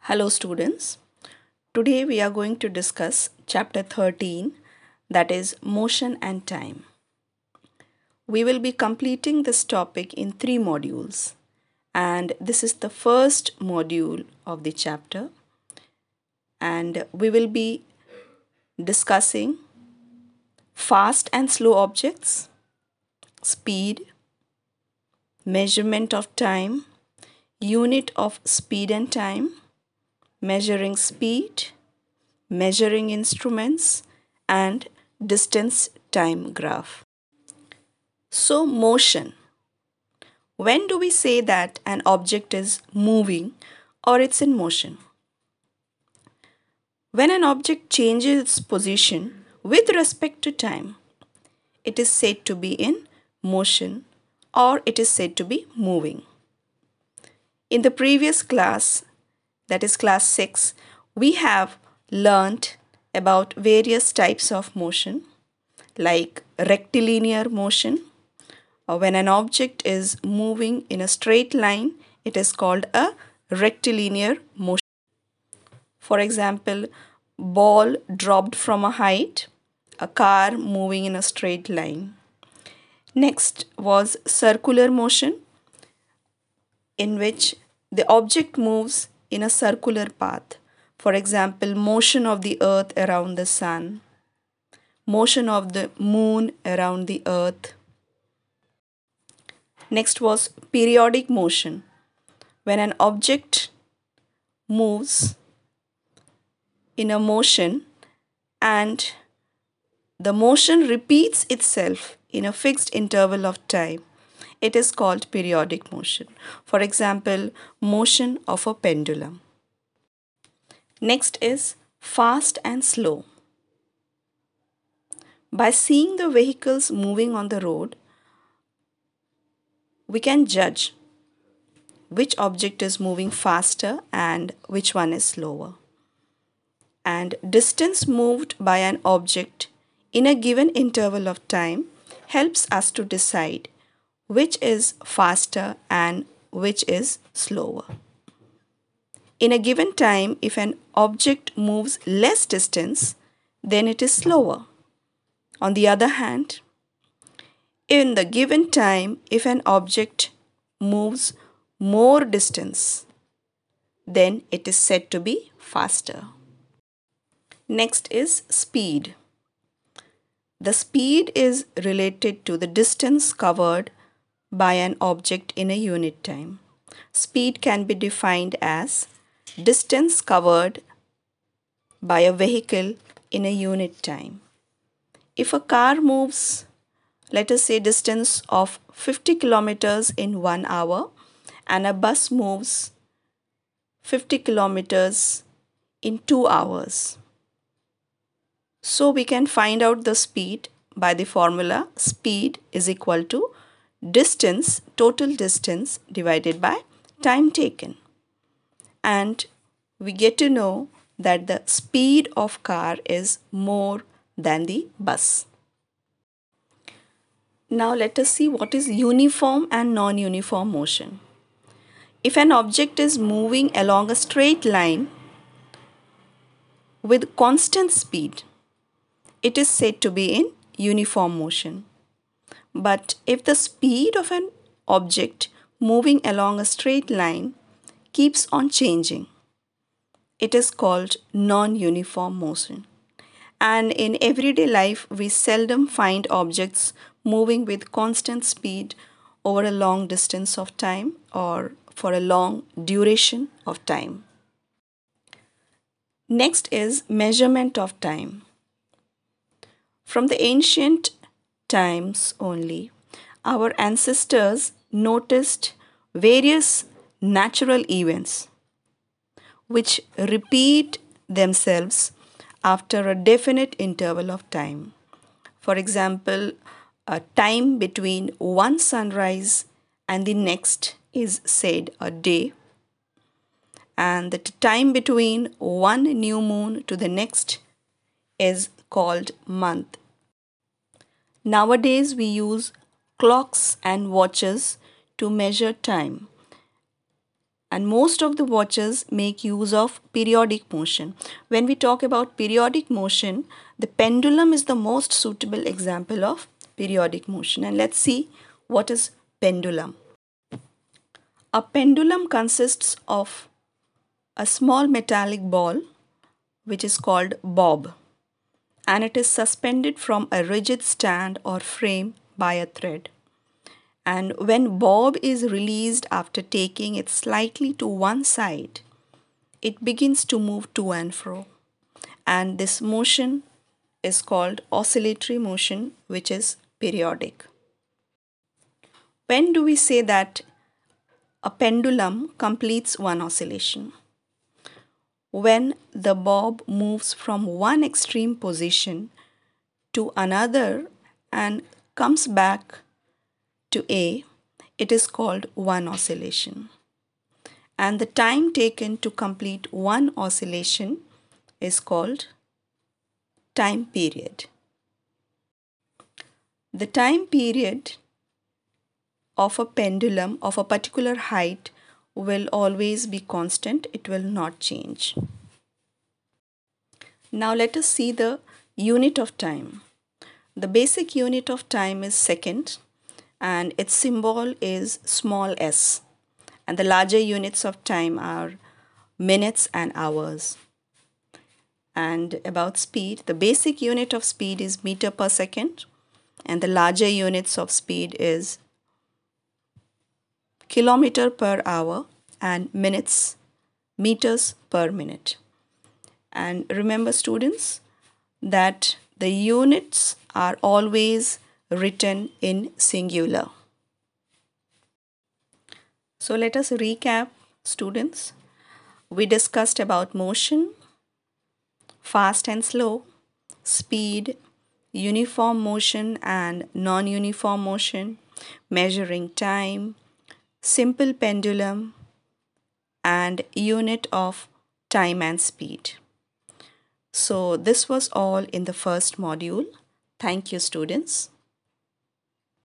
Hello, students. Today we are going to discuss chapter 13, that is motion and time. We will be completing this topic in 3 modules, and this is the first module of the chapter. And we will be discussing fast and slow objects, speed, measurement of time, unit of speed and time, measuring speed, measuring instruments, and distance time graph. So, motion. When do we say that an object is moving or it's in motion? When an object changes its position with respect to time, it is said to be in motion or it is said to be moving. In the previous class, that is class 6, we have learnt about various types of motion like rectilinear motion. When an object is moving in a straight line, it is called a rectilinear motion. For example, ball dropped from a height, a car moving in a straight line. Next was circular motion, in which the object moves in a circular path. For example, motion of the earth around the sun, motion of the moon around the earth. Next was periodic motion, when an object moves in a motion and the motion repeats itself in a fixed interval of time. It is called periodic motion. For example, motion of a pendulum. Next is fast and slow. By seeing the vehicles moving on the road, we can judge which object is moving faster and which one is slower. And distance moved by an object in a given interval of time helps us to decide which is faster and which is slower. In a given time, if an object moves less distance, then it is slower. On the other hand, in the given time, if an object moves more distance, then it is said to be faster. Next is speed. The speed is related to the distance covered by an object in a unit time. Speed can be defined as distance covered by a vehicle in a unit time. If a car moves, let us say, distance of 50 kilometers in 1 hour, and a bus moves 50 kilometers in 2 hours. So we can find out the speed by the formula speed is equal to distance, total distance divided by time taken. And we get to know that the speed of car is more than the bus. Now let us see what is uniform and non-uniform motion. If an object is moving along a straight line with constant speed, it is said to be in uniform motion. But if the speed of an object moving along a straight line keeps on changing, it is called non-uniform motion. And in everyday life, we seldom find objects moving with constant speed over a long distance of time or for a long duration of time. Next is measurement of time. From the ancient times only, our ancestors noticed various natural events which repeat themselves after a definite interval of time. For example, a time between one sunrise and the next is said a day, and the time between one new moon to the next is called month. Nowadays we use clocks and watches to measure time. and most of the watches make use of periodic motion. When we talk about periodic motion, the pendulum is the most suitable example of periodic motion. And let's see what is pendulum. A pendulum consists of a small metallic ball which is called bob, and it is suspended from a rigid stand or frame by a thread. And when bob is released after taking it slightly to one side, it begins to move to and fro. And this motion is called oscillatory motion, which is periodic. When do we say that a pendulum completes one oscillation? When the bob moves from one extreme position to another and comes back to A, it is called one oscillation. And the time taken to complete one oscillation is called time period. The time period of a pendulum of a particular height will always be constant, it will not change. Now let us see the unit of time. The basic unit of time is second, and its symbol is small s. And the larger units of time are minutes and hours. And about speed, the basic unit of speed is meter per second, and the larger units of speed is kilometer per hour and meters per minute. And remember, students, that the units are always written in singular. So let us recap, students. We discussed about motion, fast and slow, speed, uniform motion and non-uniform motion, measuring time, simple pendulum, and unit of time and speed. So this was all in the first module. Thank you, students.